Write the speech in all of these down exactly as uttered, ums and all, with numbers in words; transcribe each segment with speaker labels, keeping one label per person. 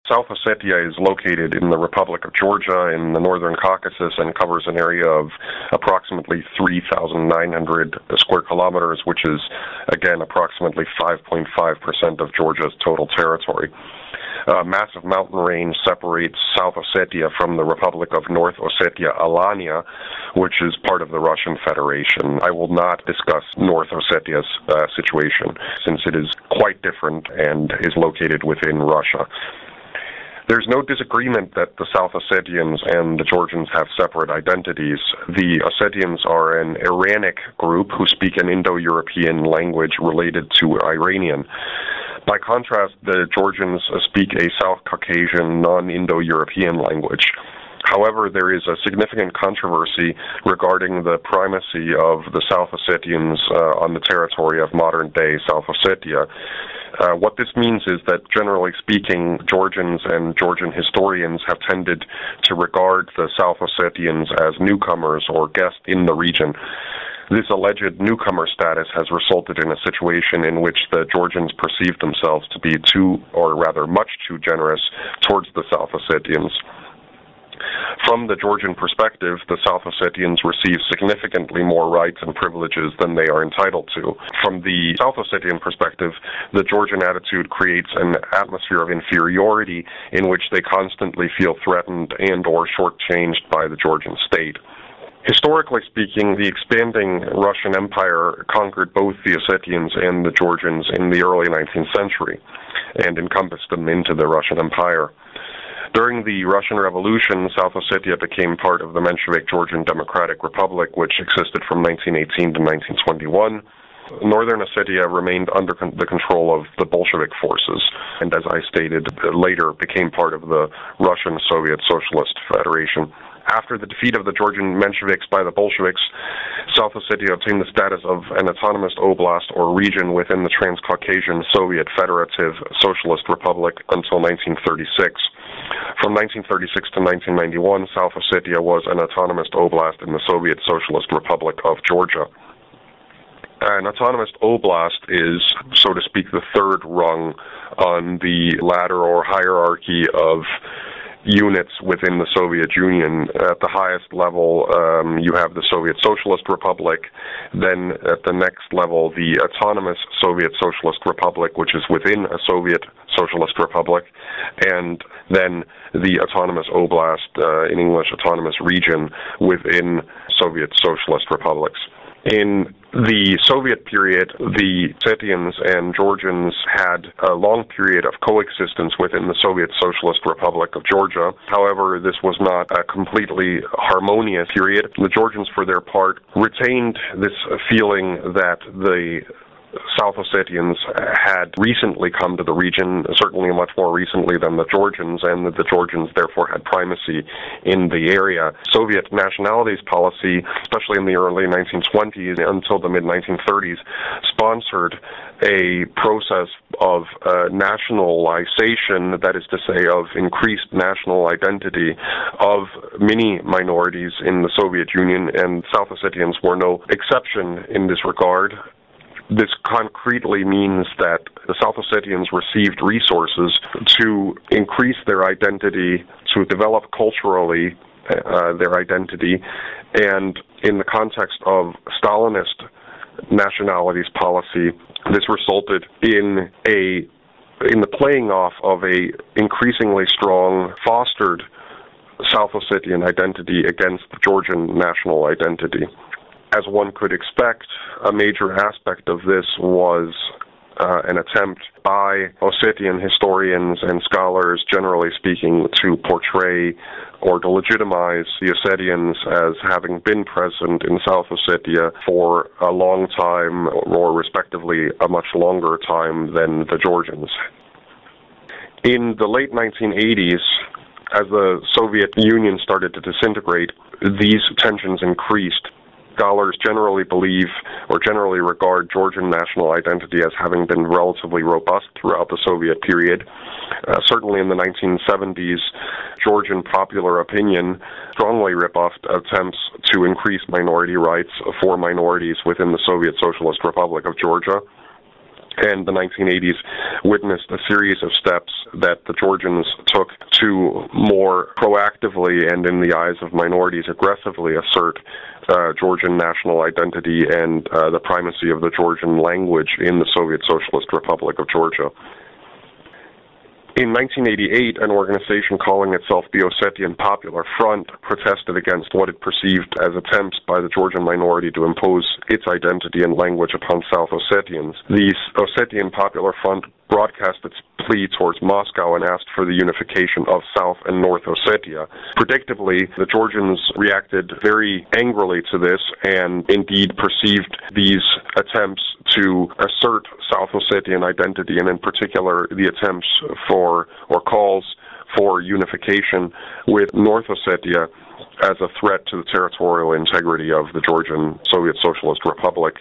Speaker 1: South Ossetia is located in the Republic of Georgia in the northern Caucasus and covers an area of approximately three thousand nine hundred square kilometers, which is, again, approximately five point five percent of Georgia's total territory. A massive mountain range separates South Ossetia from the Republic of North Ossetia Alania, which is part of the Russian Federation. I will not discuss North Ossetia's uh, situation, since it is quite different and is located within Russia. There's no disagreement that the South Ossetians and the Georgians have separate identities. The Ossetians are an Iranic group who speak an Indo-European language related to Iranian. By contrast, the Georgians speak a South Caucasian, non-Indo-European language. However, there is a significant controversy regarding the primacy of the South Ossetians uh, on the territory of modern-day South Ossetia. Uh, what this means is that, generally speaking, Georgians and Georgian historians have tended to regard the South Ossetians as newcomers or guests in the region. This alleged newcomer status has resulted in a situation in which the Georgians perceive themselves to be too, or rather much too generous towards the South Ossetians. From the Georgian perspective, the South Ossetians receive significantly more rights and privileges than they are entitled to. From the South Ossetian perspective, the Georgian attitude creates an atmosphere of inferiority in which they constantly feel threatened and or shortchanged by the Georgian state. Historically speaking, the expanding Russian Empire conquered both the Ossetians and the Georgians in the early nineteenth century and encompassed them into the Russian Empire. During the Russian Revolution, South Ossetia became part of the Menshevik Georgian Democratic Republic, which existed from nineteen eighteen to nineteen twenty-one. Northern Ossetia remained under con- the control of the Bolshevik forces, and as I stated, later became part of the Russian Soviet Socialist Federation. After the defeat of the Georgian Mensheviks by the Bolsheviks, South Ossetia obtained the status of an autonomous oblast or region within the Transcaucasian Soviet Federative Socialist Republic until nineteen thirty-six. From nineteen thirty-six to nineteen ninety-one, South Ossetia was an autonomous oblast in the Soviet Socialist Republic of Georgia. An autonomous oblast is, so to speak, the third rung on the ladder or hierarchy of units within the Soviet Union. At the highest level, um, you have the Soviet Socialist Republic. Then at the next level, the Autonomous Soviet Socialist Republic, which is within a Soviet Socialist Republic. And then the Autonomous Oblast, uh, in English, Autonomous Region, within Soviet Socialist Republics. In the Soviet period, the Ossetians and Georgians had a long period of coexistence within the Soviet Socialist Republic of Georgia. However, this was not a completely harmonious period. The Georgians, for their part, retained this feeling that the South Ossetians had recently come to the region, certainly much more recently than the Georgians, and that the Georgians therefore had primacy in the area. Soviet nationalities policy, especially in the early nineteen twenties until the mid nineteen thirties, sponsored a process of uh, nationalization, that is to say, of increased national identity of many minorities in the Soviet Union, and South Ossetians were no exception in this regard. This concretely means that the South Ossetians received resources to increase their identity, to develop culturally uh, their identity, and in the context of Stalinist nationalities policy, this resulted in a in the playing off of a increasingly strong, fostered South Ossetian identity against the Georgian national identity. As one could expect, a major aspect of this was uh, an attempt by Ossetian historians and scholars, generally speaking, to portray or to legitimize the Ossetians as having been present in South Ossetia for a long time, or respectively a much longer time than the Georgians. In the late nineteen eighties, as the Soviet Union started to disintegrate, these tensions increased. Scholars generally believe or generally regard Georgian national identity as having been relatively robust throughout the Soviet period. Uh, certainly in the nineteen seventies, Georgian popular opinion strongly rebuffed attempts to increase minority rights for minorities within the Soviet Socialist Republic of Georgia. and the nineteen eighties witnessed a series of steps that the Georgians took to more proactively and, in the eyes of minorities, aggressively assert uh, Georgian national identity and uh, the primacy of the Georgian language in the Soviet Socialist Republic of Georgia. In nineteen eighty-eight, an organization calling itself the Ossetian Popular Front protested against what it perceived as attempts by the Georgian minority to impose its identity and language upon South Ossetians. The Ossetian Popular Front broadcast its plea towards Moscow and asked for the unification of South and North Ossetia. Predictably, the Georgians reacted very angrily to this and indeed perceived these attempts to assert South Ossetian identity, and in particular the attempts for or calls for unification with North Ossetia as a threat to the territorial integrity of the Georgian Soviet Socialist Republic.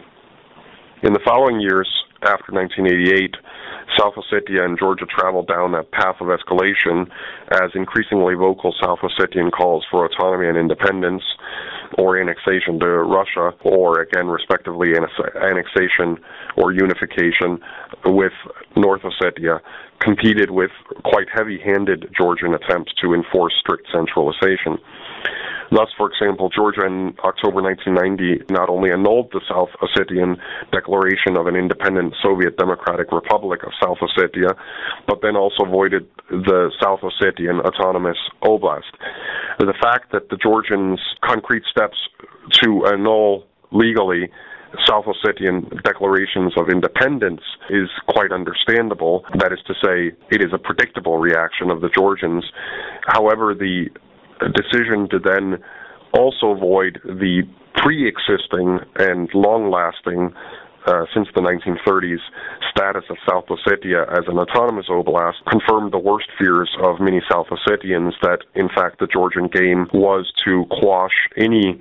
Speaker 1: In the following years, after nineteen eighty-eight, South Ossetia and Georgia traveled down that path of escalation as increasingly vocal South Ossetian calls for autonomy and independence or annexation to Russia, or again, respectively, annexation or unification with North Ossetia, competed with quite heavy-handed Georgian attempts to enforce strict centralization. Thus, for example, Georgia in October nineteen ninety not only annulled the South Ossetian declaration of an independent Soviet Democratic Republic of South Ossetia, but then also voided the South Ossetian Autonomous Oblast. The fact that the Georgians' concrete steps to annul legally South Ossetian declarations of independence is quite understandable. That is to say, it is a predictable reaction of the Georgians. However, the decision to then also void the pre-existing and long-lasting, uh, since the nineteen thirties, status of South Ossetia as an autonomous oblast confirmed the worst fears of many South Ossetians that, in fact, the Georgian game was to quash any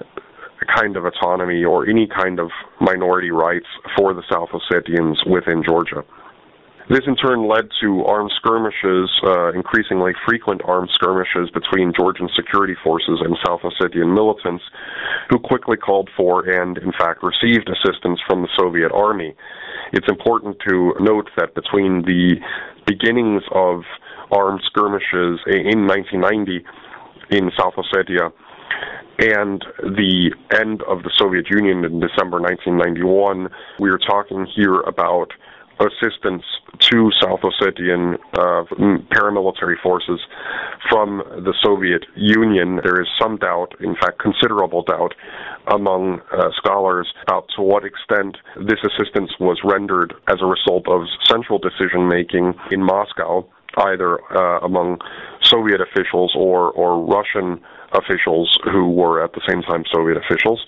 Speaker 1: kind of autonomy or any kind of minority rights for the South Ossetians within Georgia. This in turn led to armed skirmishes, uh, increasingly frequent armed skirmishes between Georgian security forces and South Ossetian militants, who quickly called for and, in fact, received assistance from the Soviet army. It's important to note that between the beginnings of armed skirmishes in nineteen ninety in South Ossetia and the end of the Soviet Union in December nineteen ninety-one, we are talking here about assistance to South Ossetian uh, paramilitary forces from the Soviet Union. There is some doubt, in fact considerable doubt, among uh, scholars about to what extent this assistance was rendered as a result of central decision-making in Moscow, either uh, among Soviet officials or, or Russian officials who were at the same time Soviet officials,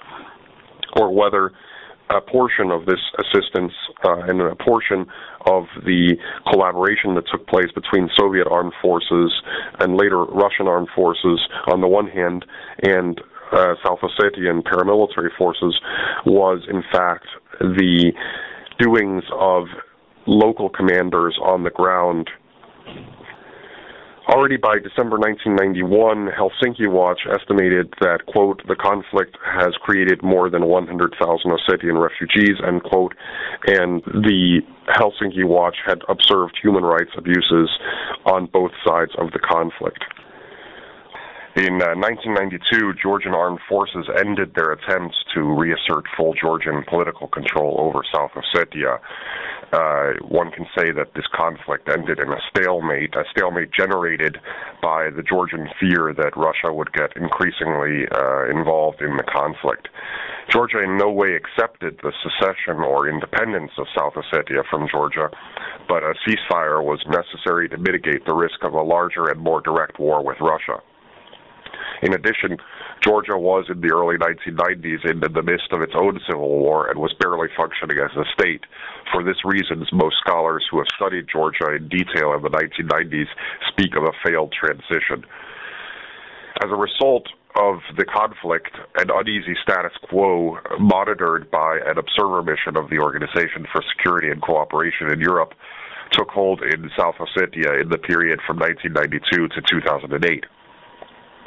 Speaker 1: or whether a portion of this assistance uh, and a portion of the collaboration that took place between Soviet armed forces and later Russian armed forces on the one hand and uh, South Ossetian paramilitary forces was in fact the doings of local commanders on the ground. Already by December nineteen ninety-one, Helsinki Watch estimated that, quote, the conflict has created more than one hundred thousand Ossetian refugees, end quote, and the Helsinki Watch had observed human rights abuses on both sides of the conflict. In uh, nineteen ninety-two, Georgian armed forces ended their attempts to reassert full Georgian political control over South Ossetia. Uh, one can say that this conflict ended in a stalemate, a stalemate generated by the Georgian fear that Russia would get increasingly uh, involved in the conflict. Georgia in no way accepted the secession or independence of South Ossetia from Georgia, but a ceasefire was necessary to mitigate the risk of a larger and more direct war with Russia. In addition, Georgia was in the early nineteen nineties in the midst of its own civil war and was barely functioning as a state. For this reason, most scholars who have studied Georgia in detail in the nineteen nineties speak of a failed transition. As a result of the conflict, an uneasy status quo monitored by an observer mission of the Organization for Security and Cooperation in Europe took hold in South Ossetia in the period from nineteen ninety-two to two thousand eight.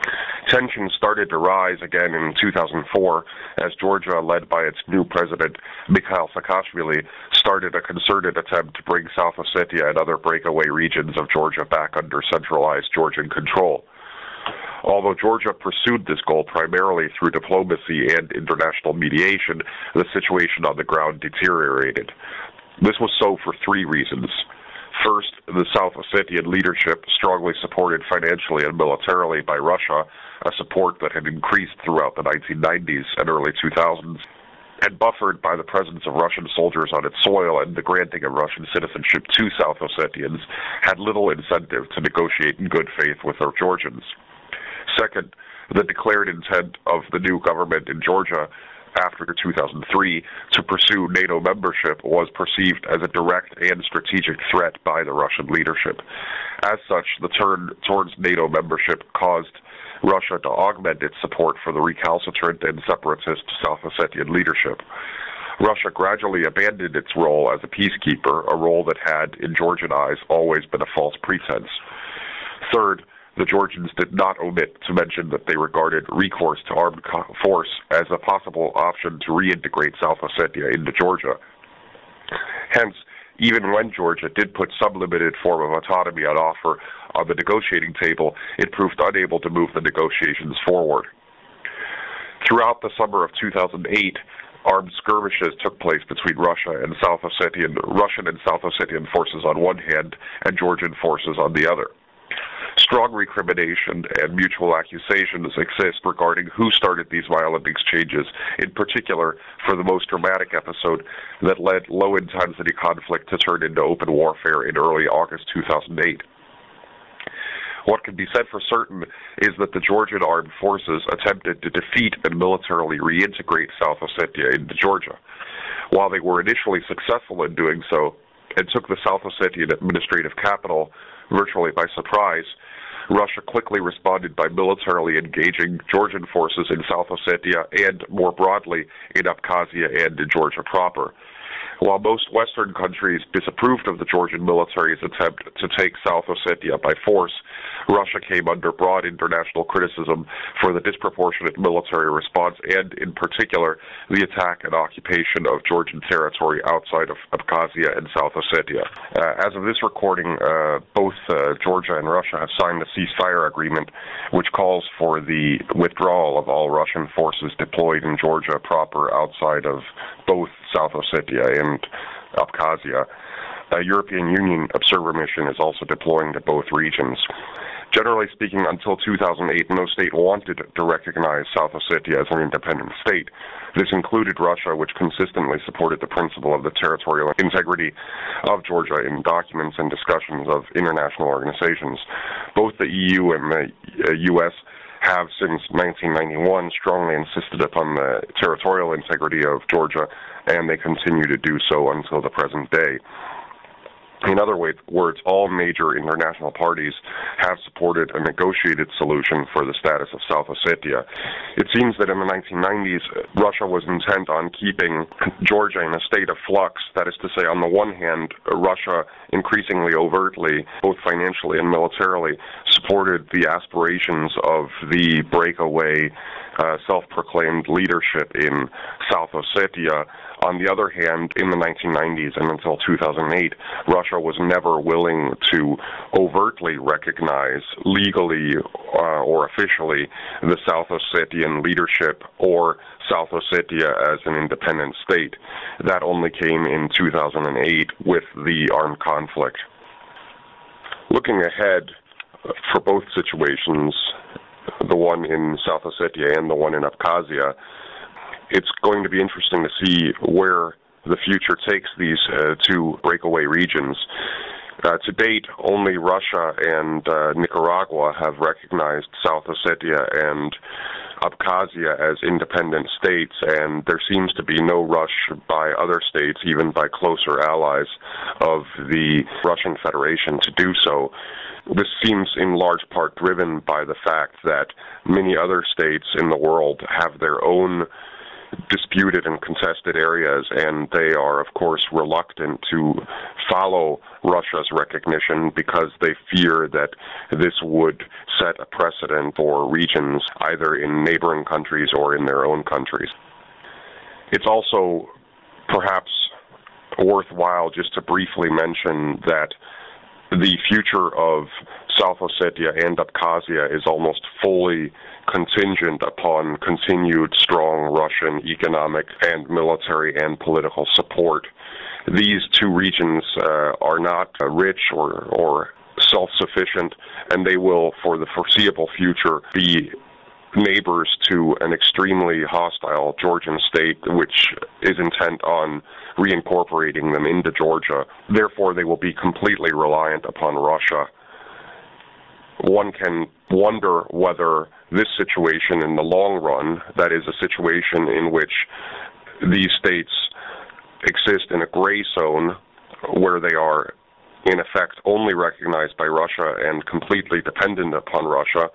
Speaker 1: Tensions started to rise again in two thousand four as Georgia, led by its new president, Mikhail Saakashvili, started a concerted attempt to bring South Ossetia and other breakaway regions of Georgia back under centralized Georgian control. Although Georgia pursued this goal primarily through diplomacy and international mediation, the situation on the ground deteriorated. This was so for three reasons. First, the South Ossetian leadership, strongly supported financially and militarily by Russia, a support that had increased throughout the nineteen nineties and early two thousands, and buffered by the presence of Russian soldiers on its soil and the granting of Russian citizenship to South Ossetians, had little incentive to negotiate in good faith with their Georgians. Second, the declared intent of the new government in Georgia after two thousand three to pursue NATO membership was perceived as a direct and strategic threat by the Russian leadership. As such, the turn towards NATO membership caused Russia to augment its support for the recalcitrant and separatist South Ossetian leadership. Russia gradually abandoned its role as a peacekeeper, a role that had, in Georgian eyes, always been a false pretense. Third, the Georgians did not omit to mention that they regarded recourse to armed force as a possible option to reintegrate South Ossetia into Georgia. Hence, even when Georgia did put some limited form of autonomy on offer on the negotiating table, it proved unable to move the negotiations forward. Throughout the summer of two thousand eight, armed skirmishes took place between Russia and South Ossetian, Russian and South Ossetian forces on one hand, and Georgian forces on the other. Strong recrimination and mutual accusations exist regarding who started these violent exchanges, in particular for the most dramatic episode that led low-intensity conflict to turn into open warfare in early August two thousand eight. What can be said for certain is that the Georgian armed forces attempted to defeat and militarily reintegrate South Ossetia into Georgia. While they were initially successful in doing so, and took the South Ossetian administrative capital virtually by surprise, Russia quickly responded by militarily engaging Georgian forces in South Ossetia and, more broadly, in Abkhazia and in Georgia proper. While most Western countries disapproved of the Georgian military's attempt to take South Ossetia by force, Russia came under broad international criticism for the disproportionate military response and, in particular, the attack and occupation of Georgian territory outside of Abkhazia and South Ossetia. Uh, as of this recording, uh, both uh, Georgia and Russia have signed a ceasefire agreement which calls for the withdrawal of all Russian forces deployed in Georgia proper outside of both South Ossetia and Abkhazia. A European Union observer mission is also deploying to both regions. Generally speaking, until two thousand eight, no state wanted to recognize South Ossetia as an independent state. This included Russia, which consistently supported the principle of the territorial integrity of Georgia in documents and discussions of international organizations. Both the E U and the U S have since nineteen ninety-one strongly insisted upon the territorial integrity of Georgia, and they continue to do so until the present day. In other words, all major international parties have supported a negotiated solution for the status of South Ossetia. It seems that in the nineteen nineties, Russia was intent on keeping Georgia in a state of flux. That is to say, on the one hand, Russia increasingly overtly, both financially and militarily, supported the aspirations of the breakaway, uh, self-proclaimed leadership in South Ossetia. On the other hand, in the nineteen nineties and until two thousand eight, Russia was never willing to overtly recognize legally uh, or officially the South Ossetian leadership or South Ossetia as an independent state. That only came in two thousand eight with the armed conflict. Looking ahead for both situations, the one in South Ossetia and the one in Abkhazia, it's going to be interesting to see where the future takes these uh, two breakaway regions. Uh, to date, only Russia and uh, Nicaragua have recognized South Ossetia and Abkhazia as independent states, and there seems to be no rush by other states, even by closer allies of the Russian Federation, to do so. This seems in large part driven by the fact that many other states in the world have their own disputed and contested areas, and they are, of course, reluctant to follow Russia's recognition because they fear that this would set a precedent for regions either in neighboring countries or in their own countries. It's also perhaps worthwhile just to briefly mention that the future of South Ossetia and Abkhazia is almost fully contingent upon continued strong Russian economic and military and political support. These two regions uh, are not uh, rich or, or self-sufficient, and they will, for the foreseeable future, be neighbors to an extremely hostile Georgian state, which is intent on reincorporating them into Georgia. Therefore, they will be completely reliant upon Russia. One can wonder whether this situation in the long run, that is a situation in which these states exist in a gray zone where they are in effect only recognized by Russia and completely dependent upon Russia,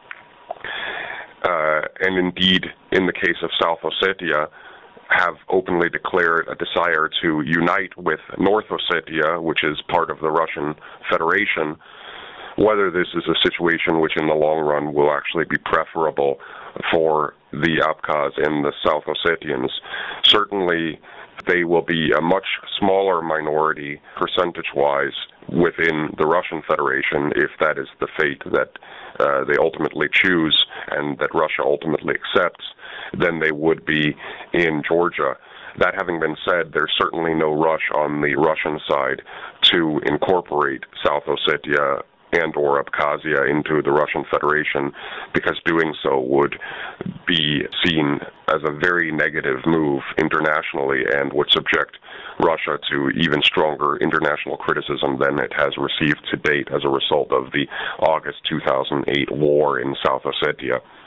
Speaker 1: uh, and indeed in the case of South Ossetia have openly declared a desire to unite with North Ossetia, which is part of the Russian Federation, whether this is a situation which in the long run will actually be preferable for the Abkhaz and the South Ossetians. Certainly, they will be a much smaller minority percentage-wise within the Russian Federation if that is the fate that uh, they ultimately choose and that Russia ultimately accepts, than they would be in Georgia. That having been said, there's certainly no rush on the Russian side to incorporate South Ossetia and or Abkhazia into the Russian Federation, because doing so would be seen as a very negative move internationally and would subject Russia to even stronger international criticism than it has received to date as a result of the August two thousand eight war in South Ossetia.